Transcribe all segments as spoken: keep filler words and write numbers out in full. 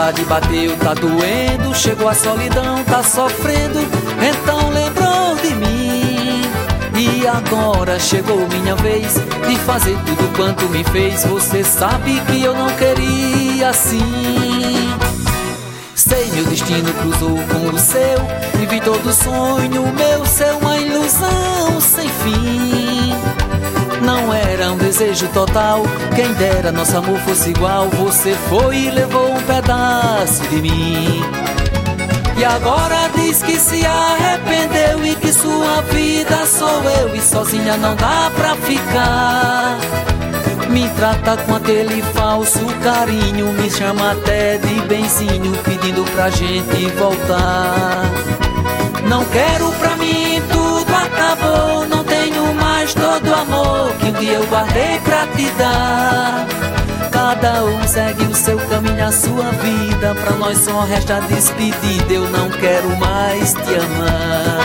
saudade bateu, tá doendo, chegou a solidão, tá sofrendo, então lembrou de mim. E agora chegou minha vez de fazer tudo quanto me fez. Você sabe que eu não queria assim. Sei, meu destino cruzou com o seu, vivi todo sonho meu, ser uma ilusão sem fim. Não era um desejo total, quem dera nosso amor fosse igual. Você foi e levou um pedaço de mim. E agora diz que se arrependeu e que sua vida sou eu e sozinha não dá pra ficar. Me trata com aquele falso carinho, me chama até de benzinho, pedindo pra gente voltar. Não quero pra mim, tudo acabou, não tenho mais todo o amor que um dia eu guardei pra te dar. Cada um segue o seu caminho, a sua vida, pra nós só resta a despedida, eu não quero mais te amar.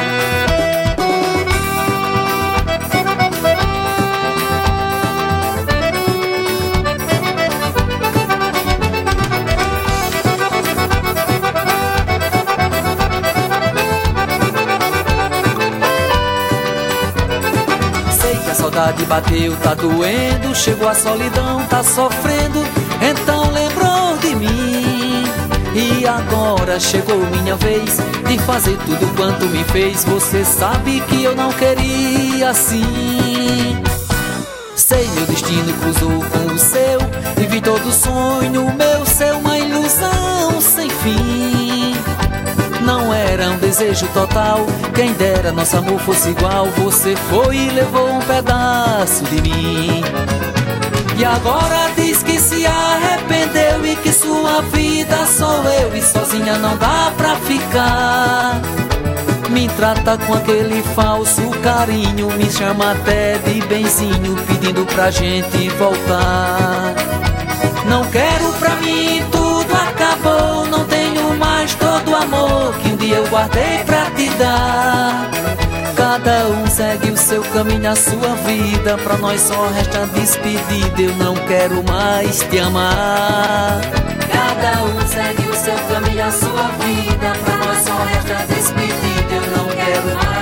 A saudade bateu, tá doendo, chegou a solidão, tá sofrendo, então lembrou de mim. E agora chegou minha vez de fazer tudo quanto me fez. Você sabe que eu não queria assim. Sei, meu destino cruzou com o seu, vivi todo sonho meu, ser uma ilusão sem fim. Não era um desejo total, quem dera nosso amor fosse igual. Você foi e levou um pedaço de mim. E agora diz que se arrependeu e que sua vida sou eu e sozinha não dá pra ficar. Me trata com aquele falso carinho, me chama até de benzinho, pedindo pra gente voltar. Não quero pra mim, tudo acabou, não tenho mais todo o amor que um dia eu guardei pra te dar. Cada um segue o seu caminho, a sua vida, pra nós só resta a despedida, eu não quero mais te amar. Cada um segue o seu caminho, a sua vida, pra nós só resta a despedida, eu não quero mais